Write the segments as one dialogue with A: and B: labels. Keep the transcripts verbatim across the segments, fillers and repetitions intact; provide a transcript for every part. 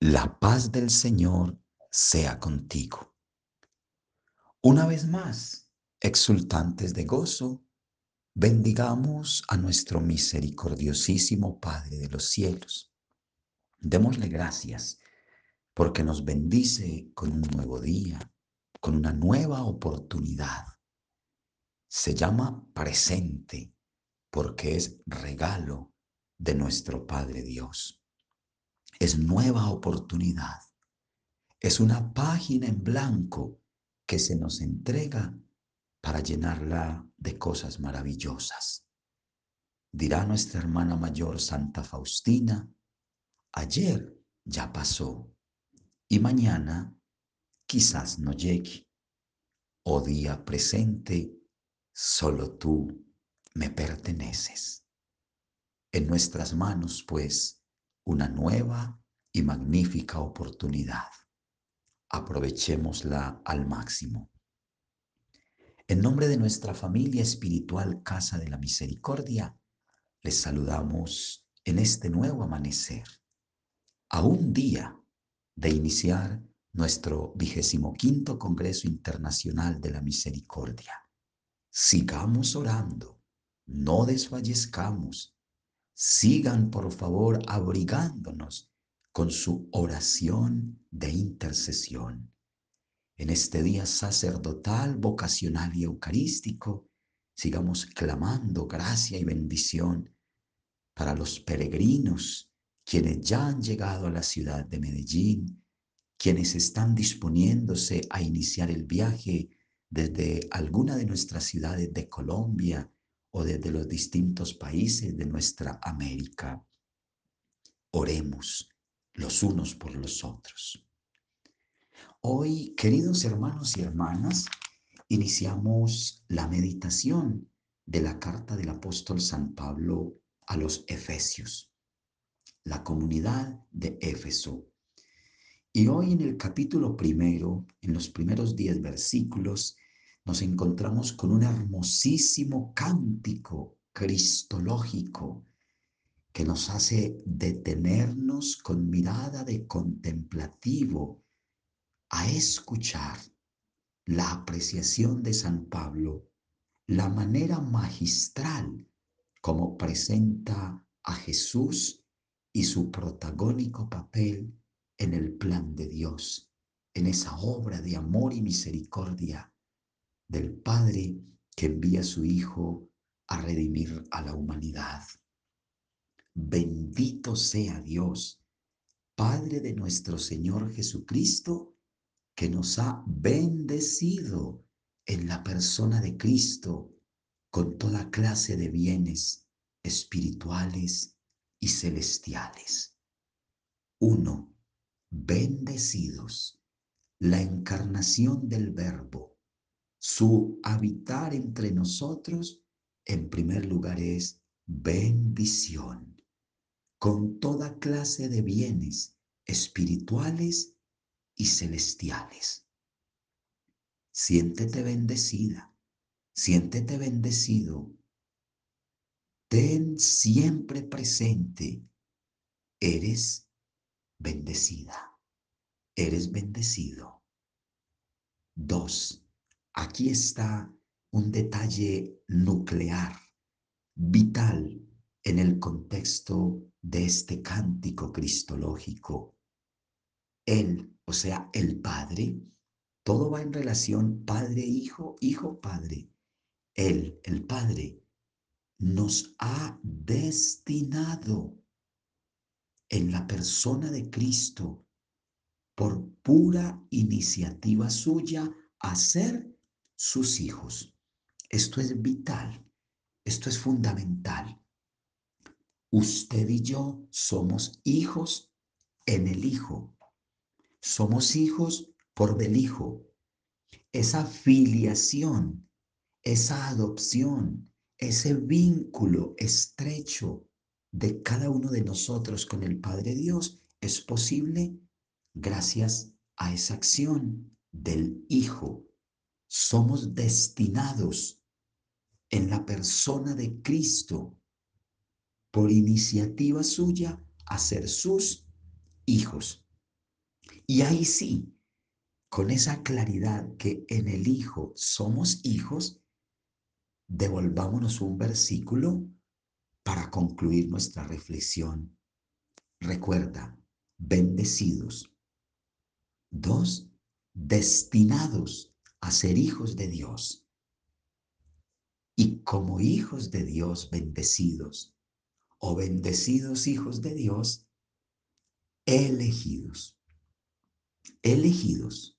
A: La paz del Señor sea contigo. Una vez más, exultantes de gozo, bendigamos a nuestro misericordiosísimo Padre de los cielos. Démosle gracias porque nos bendice con un nuevo día, con una nueva oportunidad. Se llama presente porque es regalo de nuestro Padre Dios. Es nueva oportunidad. Es una página en blanco que se nos entrega para llenarla de cosas maravillosas. Dirá nuestra hermana mayor Santa Faustina, ayer ya pasó y mañana quizás no llegue. Oh día presente, solo tú me perteneces. En nuestras manos, pues, una nueva y magnífica oportunidad. Aprovechémosla al máximo. En nombre de nuestra familia espiritual Casa de la Misericordia, les saludamos en este nuevo amanecer, a un día de iniciar nuestro vigésimo quinto Congreso Internacional de la Misericordia. Sigamos orando, no desfallezcamos, sigan por favor abrigándonos con su oración de intercesión. En este día sacerdotal, vocacional y eucarístico, sigamos clamando gracia y bendición para los peregrinos, quienes ya han llegado a la ciudad de Medellín, quienes están disponiéndose a iniciar el viaje desde alguna de nuestras ciudades de Colombia o desde los distintos países de nuestra América. Oremos los unos por los otros. Hoy, queridos hermanos y hermanas, iniciamos la meditación de la carta del apóstol San Pablo a los Efesios, la comunidad de Éfeso. Y hoy en el capítulo primero, en los primeros diez versículos, nos encontramos con un hermosísimo cántico cristológico que nos hace detenernos con mirada de contemplativo a escuchar la apreciación de San Pablo, la manera magistral como presenta a Jesús y su protagónico papel en el plan de Dios, en esa obra de amor y misericordia del Padre que envía a su Hijo a redimir a la humanidad. Bendito sea Dios, Padre de nuestro Señor Jesucristo, que nos ha bendecido en la persona de Cristo con toda clase de bienes espirituales y celestiales. Uno, bendecidos, la encarnación del Verbo, su habitar entre nosotros, en primer lugar es bendición, con toda clase de bienes espirituales y celestiales. Siéntete bendecida, siéntete bendecido. Ten siempre presente, eres bendecida, eres bendecido. Dos, aquí está un detalle nuclear, vital en el contexto de este cántico cristológico. Él, o sea, el Padre, todo va en relación Padre-Hijo, Hijo-Padre. Él, el Padre, nos ha destinado en la persona de Cristo por pura iniciativa suya a ser sus hijos. Esto es vital, esto es fundamental. Usted y yo somos hijos en el Hijo, somos hijos por del Hijo. Esa filiación, esa adopción, ese vínculo estrecho de cada uno de nosotros con el Padre Dios es posible gracias a esa acción del Hijo. Somos destinados en la persona de Cristo por iniciativa suya a ser sus hijos. Y ahí sí, con esa claridad que en el Hijo somos hijos, devolvámonos un versículo para concluir nuestra reflexión. Recuerda, bendecidos. Dos, destinados a ser hijos de Dios. Y como hijos de Dios bendecidos, o bendecidos hijos de Dios, elegidos. Elegidos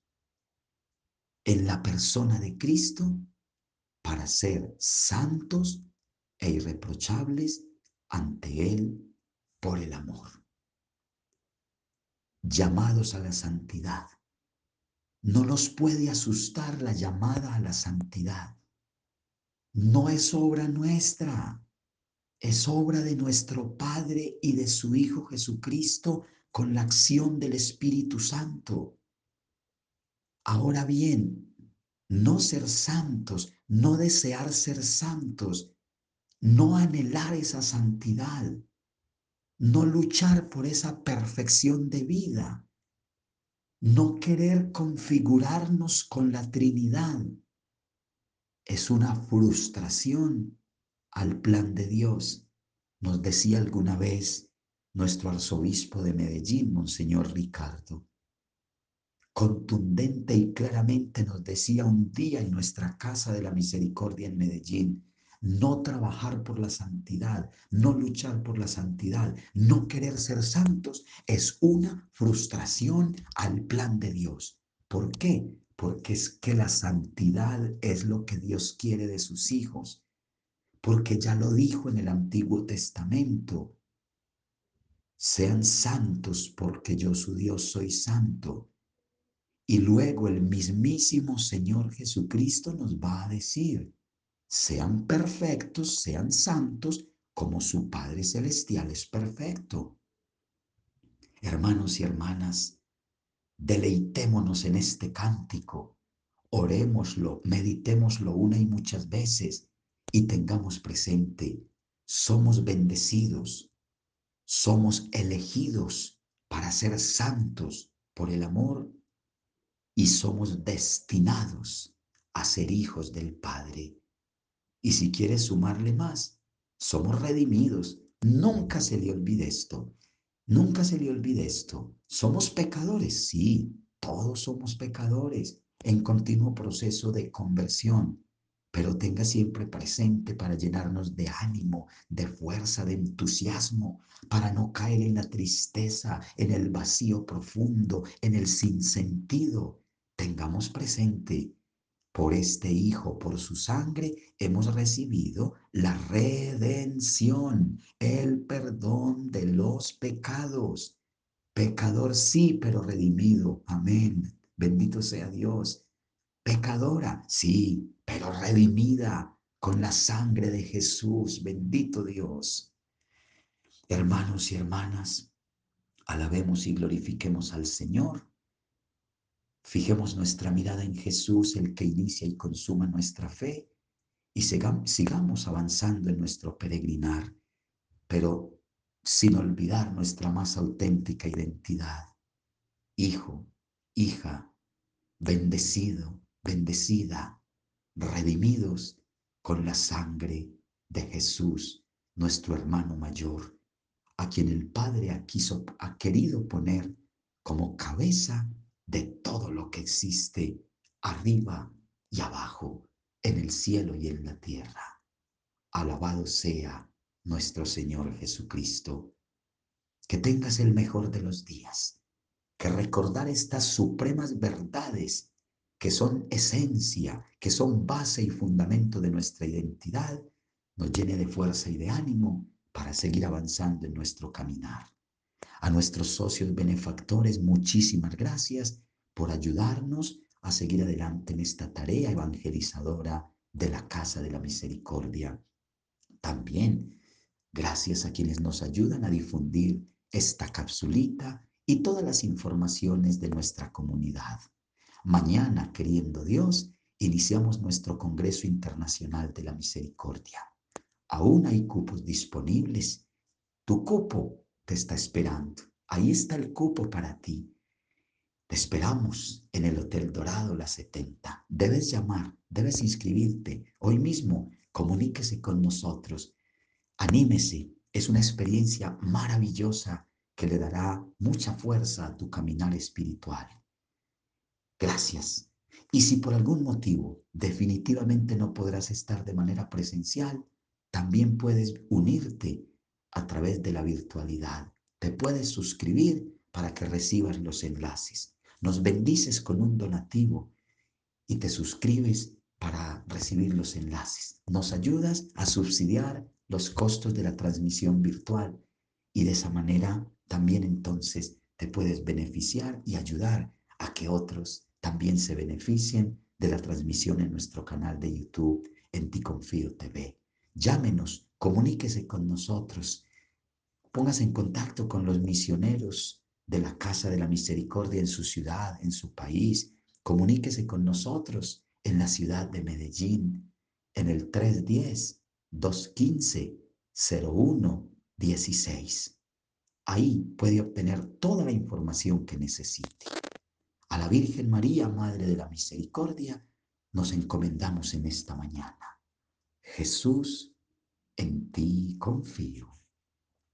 A: en la persona de Cristo para ser santos e irreprochables ante Él por el amor. Llamados a la santidad. No nos puede asustar la llamada a la santidad. No es obra nuestra, es obra de nuestro Padre y de su Hijo Jesucristo con la acción del Espíritu Santo. Ahora bien, no ser santos, no desear ser santos, no anhelar esa santidad, no luchar por esa perfección de vida, no querer configurarnos con la Trinidad, es una frustración al plan de Dios. Nos decía alguna vez nuestro arzobispo de Medellín, Monseñor Ricardo. Contundente y claramente nos decía un día en nuestra Casa de la Misericordia en Medellín: no trabajar por la santidad, no luchar por la santidad, no querer ser santos es una frustración al plan de Dios. ¿Por qué? Porque es que la santidad es lo que Dios quiere de sus hijos, porque ya lo dijo en el Antiguo Testamento: sean santos porque yo su Dios soy santo. Y luego el mismísimo Señor Jesucristo nos va a decir: sean perfectos, sean santos, como su Padre Celestial es perfecto. Hermanos y hermanas, deleitémonos en este cántico, orémoslo, meditémoslo una y muchas veces y tengamos presente: somos bendecidos, somos elegidos para ser santos por el amor y somos destinados a ser hijos del Padre. Y si quieres sumarle más, somos redimidos. Nunca se le olvide esto. Nunca se le olvide esto. Somos pecadores, sí, todos somos pecadores en continuo proceso de conversión, pero tenga siempre presente para llenarnos de ánimo, de fuerza, de entusiasmo, para no caer en la tristeza, en el vacío profundo, en el sinsentido. Tengamos presente: por este Hijo, por su sangre, hemos recibido la redención, el perdón de los pecados. Pecador sí, pero redimido. Amén. Bendito sea Dios. Pecadora, sí, pero redimida con la sangre de Jesús. Bendito Dios. Hermanos y hermanas, alabemos y glorifiquemos al Señor. Fijemos nuestra mirada en Jesús, el que inicia y consuma nuestra fe, y sigamos, sigamos avanzando en nuestro peregrinar, pero sin olvidar nuestra más auténtica identidad. Hijo, hija, bendecido, bendecida, redimidos con la sangre de Jesús, nuestro hermano mayor, a quien el Padre ha, quiso, ha querido poner como cabeza de todo lo que existe arriba y abajo, en el cielo y en la tierra. Alabado sea nuestro Señor Jesucristo. Que tengas el mejor de los días. Que recordar estas supremas verdades que son esencia, que son base y fundamento de nuestra identidad, nos llene de fuerza y de ánimo para seguir avanzando en nuestro caminar. A nuestros socios benefactores, muchísimas gracias por ayudarnos a seguir adelante en esta tarea evangelizadora de la Casa de la Misericordia. También gracias a quienes nos ayudan a difundir esta capsulita y todas las informaciones de nuestra comunidad. Mañana, queriendo Dios, iniciamos nuestro Congreso Internacional de la Misericordia. Aún hay cupos disponibles. Tu cupo te está esperando. Ahí está el cupo para ti. Te esperamos en el Hotel Dorado La setenta. Debes llamar, debes inscribirte hoy mismo. Comuníquese con nosotros. Anímese. Es una experiencia maravillosa que le dará mucha fuerza a tu caminar espiritual. Gracias. Y si por algún motivo definitivamente no podrás estar de manera presencial, también puedes unirte a través de la virtualidad. Te puedes suscribir para que recibas los enlaces. Nos bendices con un donativo y te suscribes para recibir los enlaces. Nos ayudas a subsidiar los costos de la transmisión virtual y de esa manera también entonces te puedes beneficiar y ayudar a que otros también se beneficien de la transmisión en nuestro canal de YouTube en Ti Confío T V. Llámenos, comuníquese con nosotros, póngase en contacto con los misioneros de la Casa de la Misericordia en su ciudad, en su país. Comuníquese con nosotros en la ciudad de Medellín, en el tres uno cero, dos uno cinco, cero uno uno seis. Ahí puede obtener toda la información que necesite. A la Virgen María, Madre de la Misericordia, nos encomendamos en esta mañana. Jesús, en ti confío.